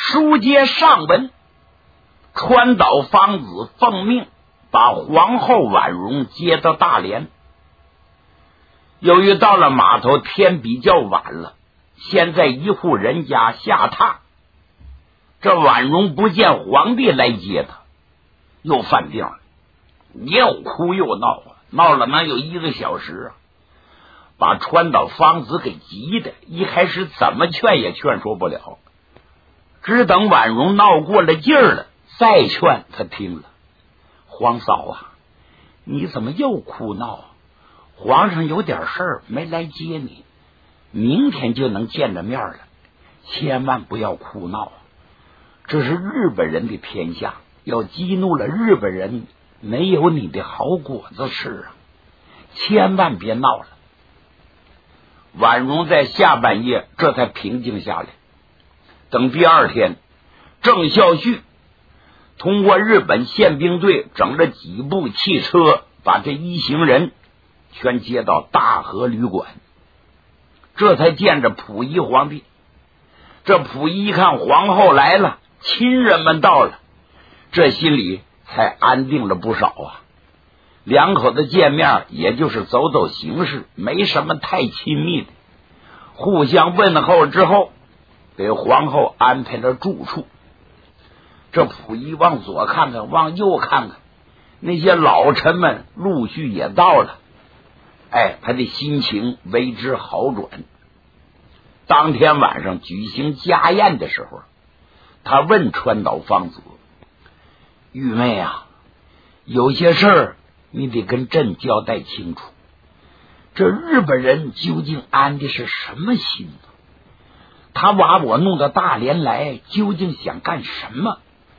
书接上文，川岛芳子奉命把皇后婉容接到大连。由于到了码头天比较晚了，先在一户人家下榻。这婉容不见皇帝来接他，又犯病了，又哭又闹，闹了能有1个小时啊，把川岛芳子给急的，一开始怎么劝也劝说不了，只等婉容闹过了劲儿了，再劝他听了。皇嫂啊，你怎么又哭闹啊？皇上有点事儿没来接你，明天就能见着面了，千万不要哭闹啊！这是日本人的天下，要激怒了日本人，没有你的好果子吃啊！千万别闹了。婉容在下半夜这才平静下来。等第二天，郑孝胥通过日本宪兵队整了几部汽车，把这一行人全接到大和旅馆，这才见着溥仪皇帝。这溥仪一看皇后来了，亲人们到了，这心里才安定了不少啊。两口子见面也就是走走形式，没什么太亲密的，互相问候之后，给皇后安排了住处。这溥仪往左看看，往右看看，那些老臣们陆续也到了，他的心情为之好转。当天晚上举行家宴的时候，他问川岛芳子：玉妹啊，有些事儿你得跟朕交代清楚，这日本人究竟安的是什么心呢？他把我弄到大连来，究竟想干什么？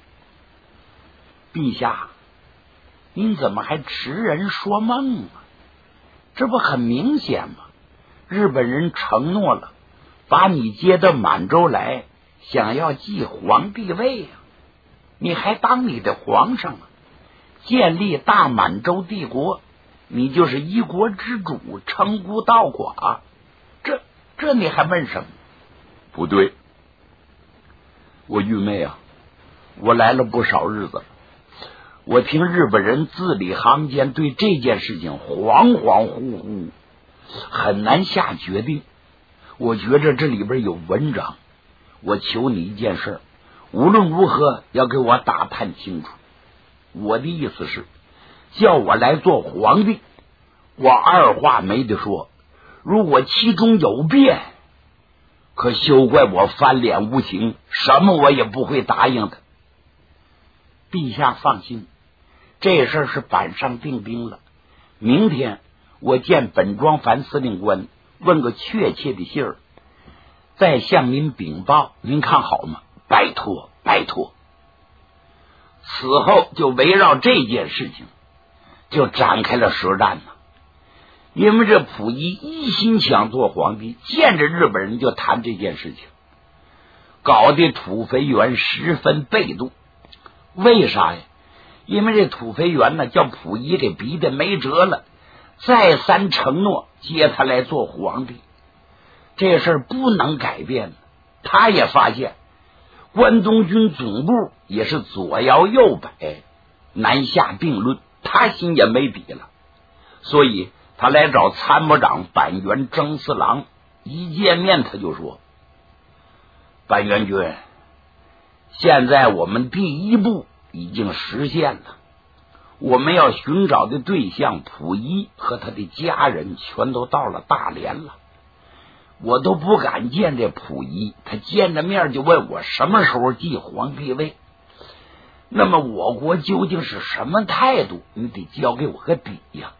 陛下，您怎么还痴人说梦啊？这不很明显吗？日本人承诺了，把你接到满洲来，想要继皇帝位啊！你还当你的皇上啊？建立大满洲帝国，你就是一国之主，称孤道寡，这你还问什么？不对，我玉妹啊，我来了不少日子了，我听日本人字里行间对这件事情恍恍惚惚，很难下决定。我觉着这里边有文章，我求你一件事，无论如何要给我打探清楚。我的意思是，叫我来做皇帝，我二话没得说，如果其中有变，可休怪我翻脸无情，什么我也不会答应的。陛下放心，这事儿是板上钉钉了。明天我见本庄樊司令官，问个确切的信儿，再向您禀报，您看好吗？拜托拜托。此后就围绕这件事情就展开了舌战了。因为这溥仪一心想做皇帝，见着日本人就谈这件事情，搞得土肥原十分被动。为啥呀？因为这土肥原呢，叫溥仪给逼得没辙了，再三承诺接他来做皇帝，这事儿不能改变。他也发现关东军总部也是左摇右摆，难下定论，他心也没底了，所以他来找参谋长板垣征四郎，一见面他就说：板垣君，现在我们第一步已经实现了，我们要寻找的对象溥仪和他的家人全都到了大连了，我都不敢见这溥仪，他见着面就问我什么时候继皇帝位。那么我国究竟是什么态度？你得交给我个底呀。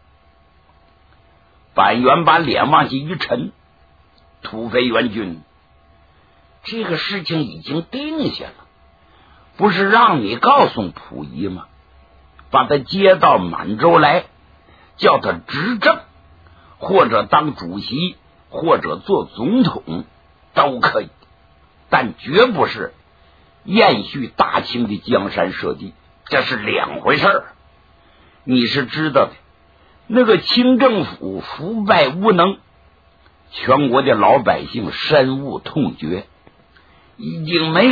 板垣把脸往下一沉：土肥原君，这个事情已经定下了，不是让你告诉溥仪吗？把他接到满洲来，叫他执政，或者当主席，或者做总统都可以，但绝不是延续大清的江山社稷，这是两回事儿。你是知道的，那个清政府腐败无能，全国的老百姓深恶痛绝，已经没有必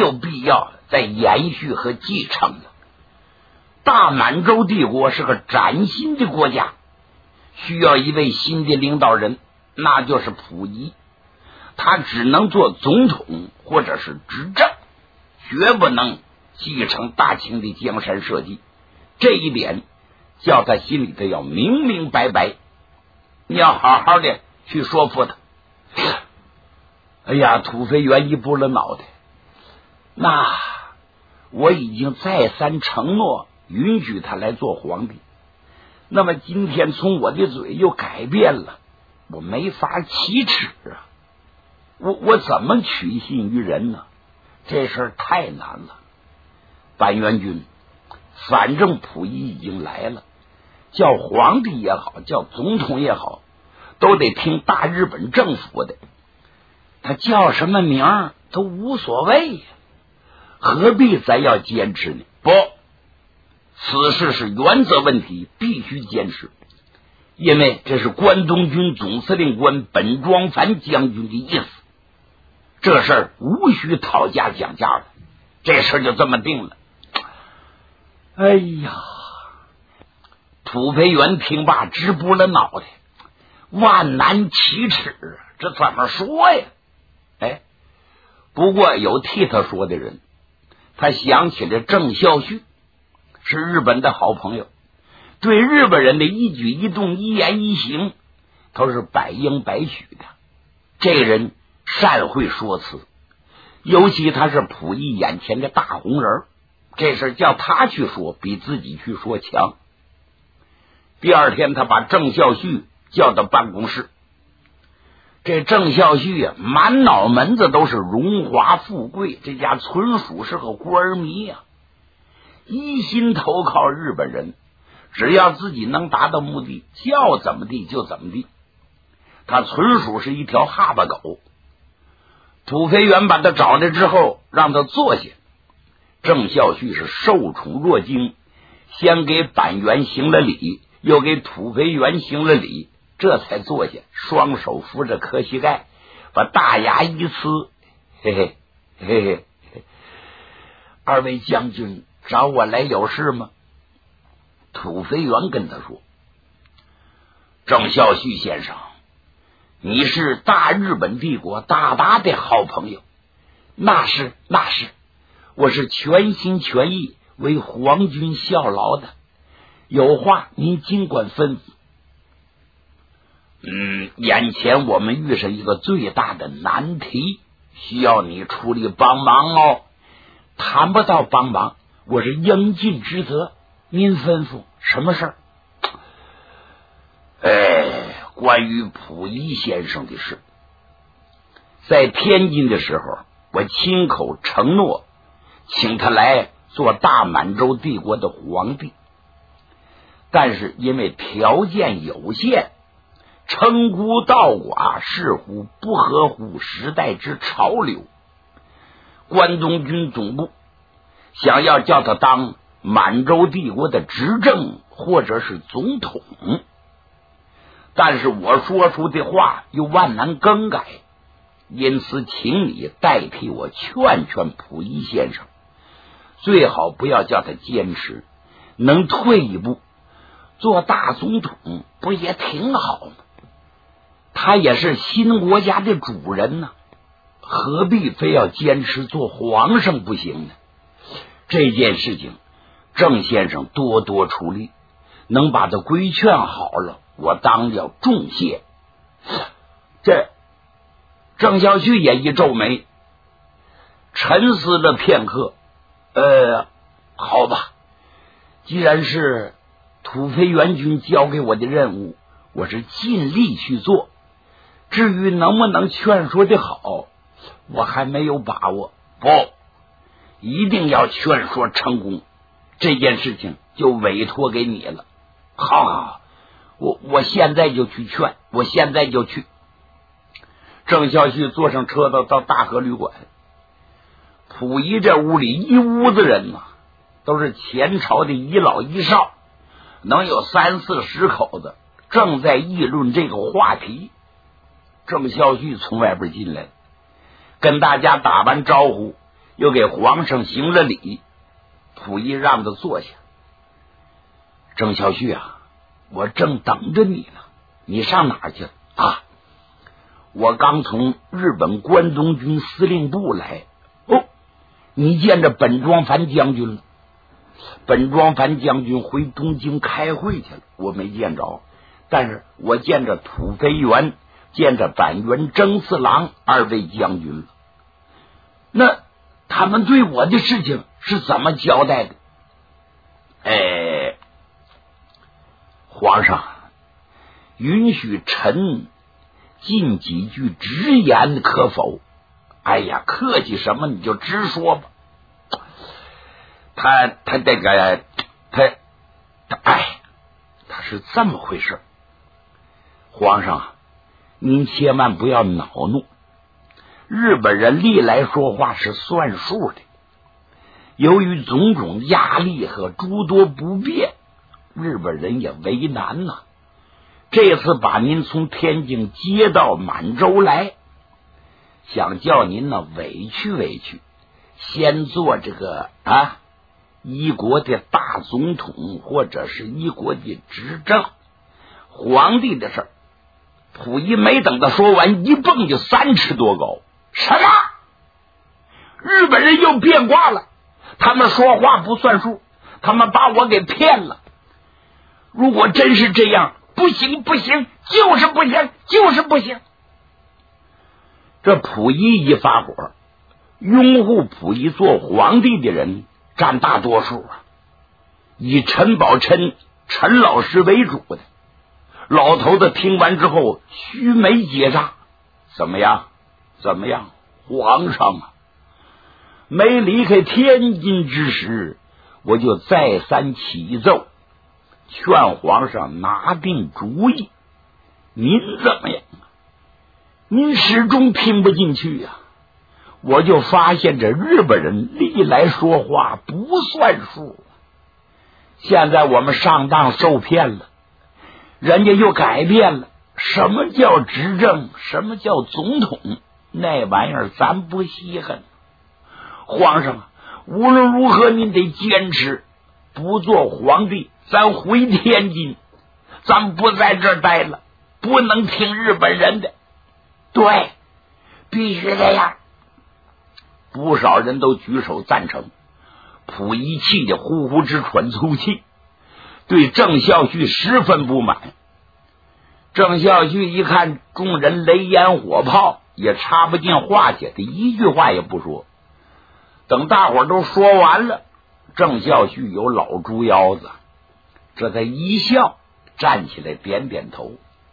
要再延续和继承了。大满洲帝国是个崭新的国家，需要一位新的领导人，那就是溥仪。他只能做总统或者是执政，绝不能继承大清的江山社稷。这一点叫他心里头要明明白白，你要好好的去说服他。哎呀，土肥原一拨了脑袋，那我已经再三承诺允许他来做皇帝，那么今天从我的嘴又改变了，我没法启齿啊！我怎么取信于人呢？这事儿太难了。板垣君，反正溥仪已经来了，叫皇帝也好，叫总统也好，都得听大日本政府的，他叫什么名儿都无所谓呀，何必咱要坚持呢？不，此事是原则问题，必须坚持，因为这是关东军总司令官本庄繁将军的意思。这事儿无需讨价讲价了，这事儿就这么定了。哎呀，土肥原听罢直拨了脑袋，万难启齿，这怎么说呀？哎，不过有替他说的人，他想起了郑孝胥，是日本的好朋友，对日本人的一举一动一言一行都是百应百许的。这人善会说辞，尤其他是溥仪眼前的大红人，这事叫他去说比自己去说强。第二天他把郑孝胥叫到办公室，这郑孝胥满脑门子都是荣华富贵，这家纯属是个官迷啊，一心投靠日本人，只要自己能达到目的，叫怎么地就怎么地，他纯属是一条哈巴狗。土肥原把他找来之后，让他坐下。郑孝胥是受宠若惊，先给板垣行了礼，又给土肥原行了礼，这才坐下，双手扶着磕膝盖，把大牙一呲，嘿嘿嘿嘿，二位将军找我来有事吗？土肥原跟他说，郑孝胥先生，你是大日本帝国大大的好朋友。那是，我是全心全意为皇军效劳的，有话您尽管吩咐。眼前我们遇上一个最大的难题，需要你出力帮忙哦。谈不到帮忙，我是应尽职责，您吩咐什么事儿？关于溥仪先生的事，在天津的时候，我亲口承诺请他来做大满洲帝国的皇帝，但是因为条件有限，称孤道寡，似乎不合乎时代之潮流。关东军总部想要叫他当满洲帝国的执政或者是总统，但是我说出的话又万难更改，因此请你代替我劝劝溥仪先生，最好不要叫他坚持，能退一步做大总统不也挺好吗？他也是新国家的主人呢，何必非要坚持做皇上不行呢？这件事情郑先生多多出力，能把他规劝好了，我当要重谢。这郑孝胥也一皱眉，沉思了片刻，好吧，既然是土肥原君交给我的任务，我是尽力去做，至于能不能劝说的好，我还没有把握。不，一定要劝说成功，这件事情就委托给你了。好，我现在就去劝，我现在就去。郑孝胥坐上车到大和旅馆，溥仪这屋里一屋子人呐，都是前朝的遗老遗少，能有30-40口子，正在议论这个话题。郑孝胥从外边进来，跟大家打完招呼， 又给皇上行了礼。溥仪让他坐下。郑孝胥啊，我正等着你呢，你上哪儿去了啊？我刚从日本关东军司令部来。哦，你见着本庄繁将军了？本庄繁将军回东京开会去了，我没见着。但是我见着土肥原，见着板垣征四郎二位将军了。那他们对我的事情是怎么交代的？皇上，允许臣尽几句直言可否？哎呀，客气什么你就直说吧。他是这么回事。皇上，您千万不要恼怒。日本人历来说话是算数的，由于种种压力和诸多不便，日本人也为难呐。这次把您从天津接到满洲来，想叫您呢委屈委屈，先做这个一国的大总统，或者是一国的执政皇帝的事儿。溥仪没等他说完，一蹦就3尺多高。什么？日本人又变卦了？他们说话不算数，他们把我给骗了。如果真是这样，不行，就是不行，就是不行。这溥仪一发火，拥护溥仪做皇帝的人占大多数啊，以陈宝琛、陈老师为主的。老头子听完之后须眉结煞。怎么样？皇上啊，没离开天津之时，我就再三启奏，劝皇上拿定主意。您怎么样？您始终听不进去呀。我就发现这日本人历来说话不算数，现在我们上当受骗了，人家又改变了。什么叫执政？什么叫总统？那玩意儿咱不稀罕。皇上，无论如何您得坚持，不做皇帝，咱回天津，咱不在这儿待了，不能听日本人的。对，必须这样。不少人都举手赞成。溥仪气得呼呼直喘粗气，对郑孝胥十分不满。郑孝胥一看众人雷烟火炮，也插不进话去，他一句话也不说。等大伙都说完了，郑孝胥有老猪腰子，这才一笑，站起来点点头。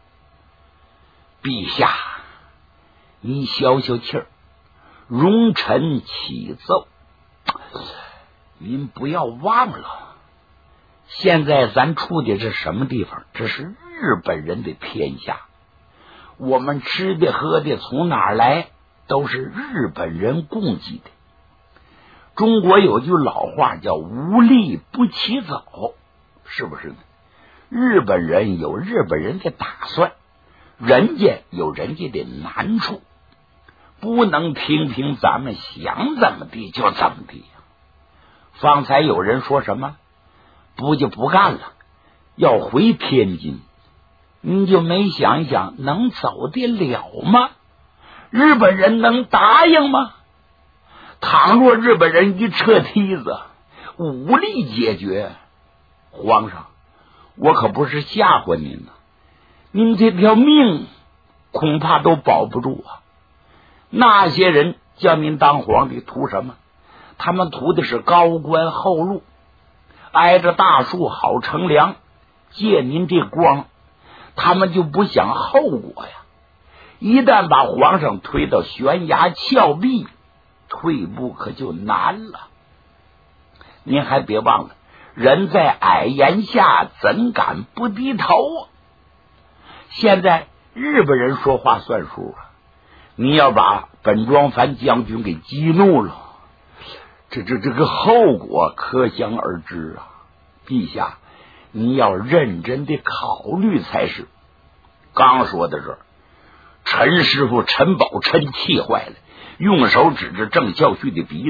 陛下，您消消气儿，容臣启奏。您不要忘了，现在咱处的是什么地方？这是日本人的天下，我们吃的喝的从哪儿来，都是日本人供给的。中国有句老话叫无利不起早，是不是呢？日本人有日本人的打算，人家有人家的难处，不能听凭咱们想怎么地就怎么地呀。方才有人说什么不就不干了，要回天津，你就没想一想能走得了吗？日本人能答应吗？倘若日本人一撤梯子，武力解决，皇上，我可不是吓唬您呢，您这条命恐怕都保不住啊！那些人叫您当皇帝图什么？他们图的是高官厚禄，挨着大树好乘凉，借您这光，他们就不想后果呀。一旦把皇上推到悬崖峭壁，退步可就难了。您还别忘了，人在矮檐下，怎敢不低头啊？现在日本人说话算数啊，你要把本庄繁将军给激怒了，这个后果可想而知啊！陛下，你要认真的考虑才是。刚说到这儿，陈师傅陈宝琛气坏了，用手指着郑孝胥的鼻子，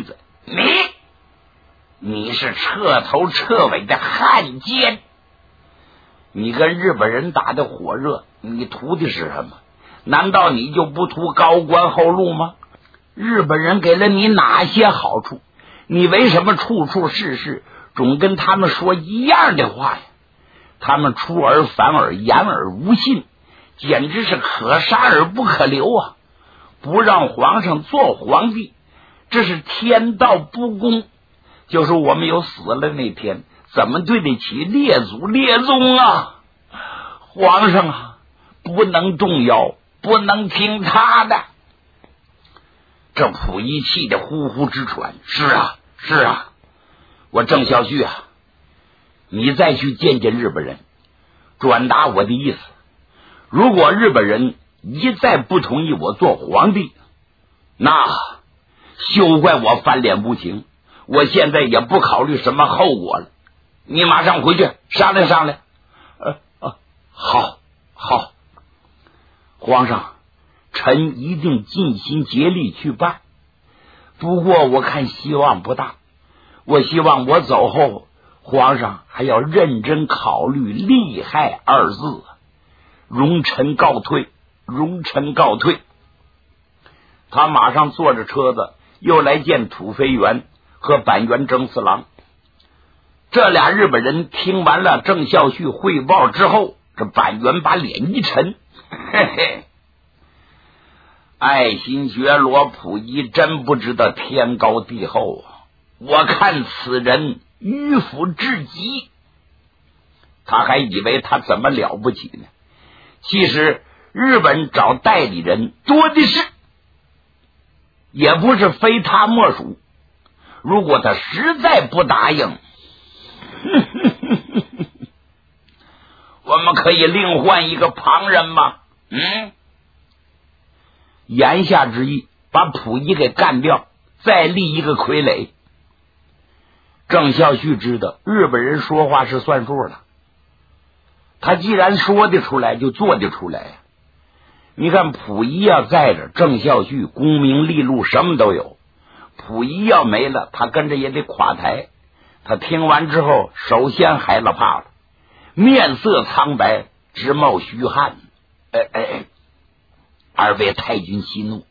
你是彻头彻尾的汉奸！你跟日本人打的火热，你图的是什么？难道你就不图高官厚禄吗？日本人给了你哪些好处？你为什么处处事事总跟他们说一样的话呀？他们出尔反尔，言而无信，简直是可杀而不可留啊！不让皇上做皇帝，这是天道不公。就是我们有死了那天，怎么对得起列祖列宗啊？皇上啊，不能动摇，不能听他的。这溥仪气得呼呼直喘。是啊，我郑孝胥啊，你再去见见日本人，转达我的意思。如果日本人一再不同意我做皇帝，那休怪我翻脸无情。我现在也不考虑什么后果了，你马上回去商量商量。好，皇上，臣一定尽心竭力去办。不过我看希望不大，我希望我走后，皇上还要认真考虑利害二字。容臣告退。他马上坐着车子又来见土肥原和板垣征四郎。这俩日本人听完了郑孝胥汇报之后，这板垣把脸一沉，嘿嘿，爱新觉罗溥仪真不知道天高地厚啊！我看此人迂腐至极。他还以为他怎么了不起呢？其实日本找代理人多的是，也不是非他莫属。如果他实在不答应，我们可以另换一个旁人吗？言下之意，把溥仪给干掉，再立一个傀儡。郑孝胥知道日本人说话是算数的，他既然说得出来，就做得出来呀。你看溥仪要在这，郑孝胥功名利禄什么都有；溥仪要没了，他跟着也得垮台。他听完之后，首先害了怕了，面色苍白，直冒虚汗。二位太君息怒。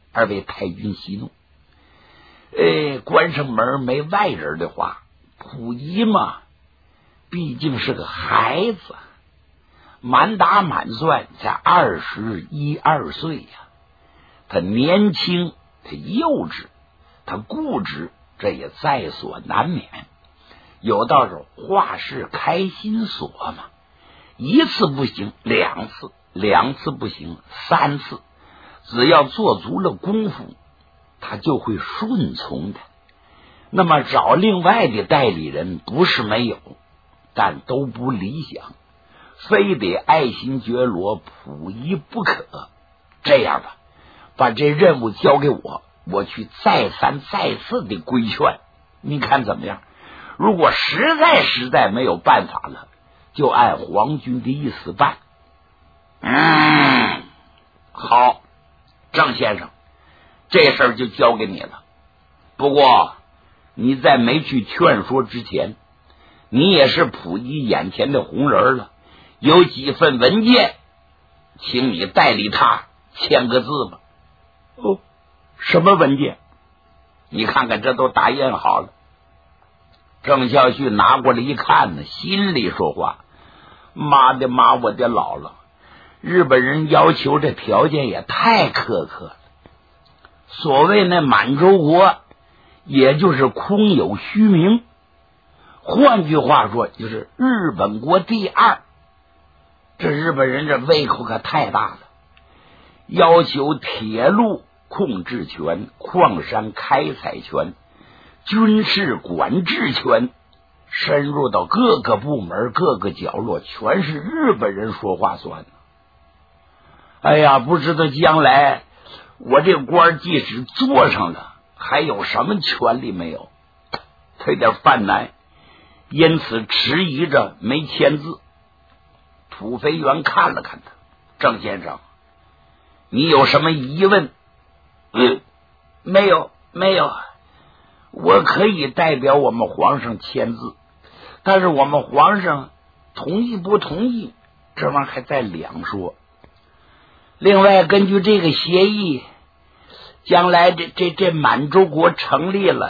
关上门没外人的话，溥仪嘛，毕竟是个孩子，满打满算才21、22岁呀。他年轻，他幼稚，他固执，这也在所难免。有道是话是开心锁嘛，一次不行2次，2次不行3次，只要做足了功夫，他就会顺从的。那么找另外的代理人不是没有，但都不理想，非得爱新觉罗溥仪不可。这样吧，把这任务交给我，我去再三再四的规劝，你看怎么样？如果实在没有办法了，就按皇军的意思办。好，郑先生，这事儿就交给你了。不过你在没去劝说之前，你也是溥仪眼前的红人了，有几份文件，请你代理他签个字吧。什么文件？你看看，这都打印好了。郑孝胥拿过来一看呢，心里说话：妈的妈，我的姥姥！日本人要求这条件也太苛刻了。所谓那满洲国，也就是空有虚名，换句话说，就是日本国第2。这日本人这胃口可太大了，要求铁路控制权、矿山开采权、军事管制权，深入到各个部门各个角落，全是日本人说话算。哎呀，不知道将来我这官即使做上了，还有什么权利没有？他有点犯难，因此迟疑着没签字。土肥原看了看他：郑先生，你有什么疑问？没有， 我可以代表我们皇上签字，但是我们皇上同意不同意，这玩意儿还在两说。另外，根据这个协议，将来这满洲国成立了，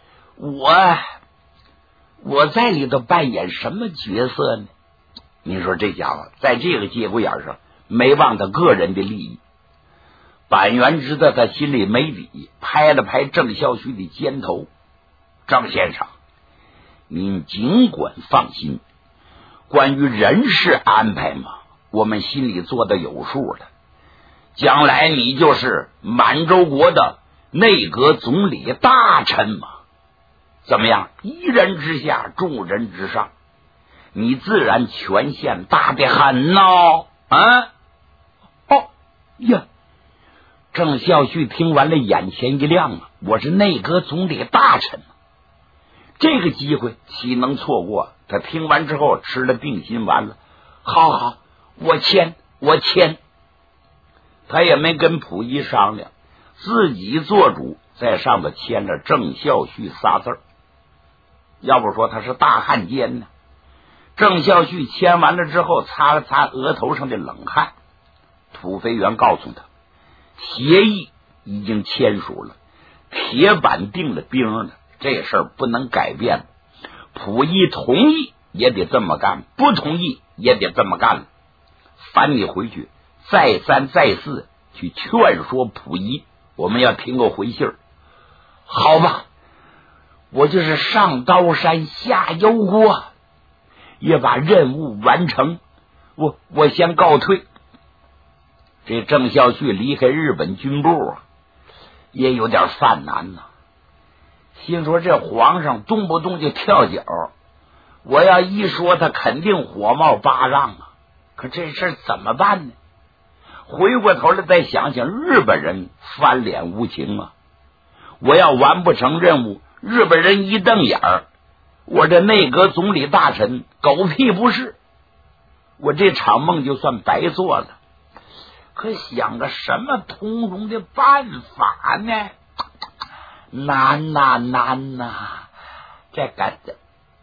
我在里头扮演什么角色呢？你说这家伙在这个节骨眼上没忘他个人的利益。板垣知道他心里没底，拍了拍郑孝胥的肩头：“郑先生，您尽管放心，关于人事安排嘛，我们心里做的有数的。将来你就是满洲国的内阁总理大臣嘛，怎么样？一人之下，众人之上，你自然权限大得很哦。啊，哦呀！”郑孝胥听完了，眼前一亮啊！我是内阁总理大臣，这个机会岂能错过？他听完之后吃了定心丸了。好，我签。他也没跟溥仪商量，自己做主，在上头签了郑孝胥仨字儿。要不说他是大汉奸呢。郑孝胥签完了之后，擦了擦额头上的冷汗。土肥原告诉他，协议已经签署了，铁板定了钉了，这事儿不能改变。溥仪同意也得这么干，不同意也得这么干了。烦你回去再三再四去劝说溥仪，我们要听个回信儿。好吧，我就是上刀山下油锅，也把任务完成。我先告退。这郑孝胥离开日本军部啊，也有点犯难呐。心说这皇上动不动就跳脚，我要一说他肯定火冒八丈啊。可这事怎么办呢？回过头来再想想，日本人翻脸无情啊！我要完不成任务，日本人一瞪眼儿，我这内阁总理大臣狗屁不是，我这场梦就算白做了。可想个什么通融的办法呢？难呐！这干的，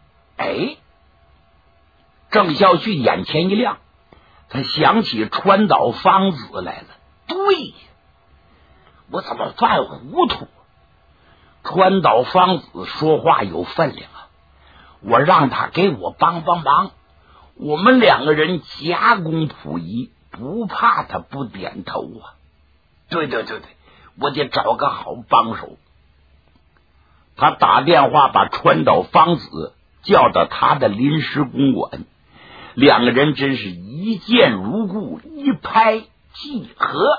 郑孝胥眼前一亮，他想起川岛芳子来了。对，我怎么犯糊涂？川岛芳子说话有分量啊，我让他给我帮忙，我们两个人夹攻溥仪，不怕他不点头啊。对，我得找个好帮手。他打电话把川岛芳子叫到他的临时公馆，两个人真是一见如故，一拍即合。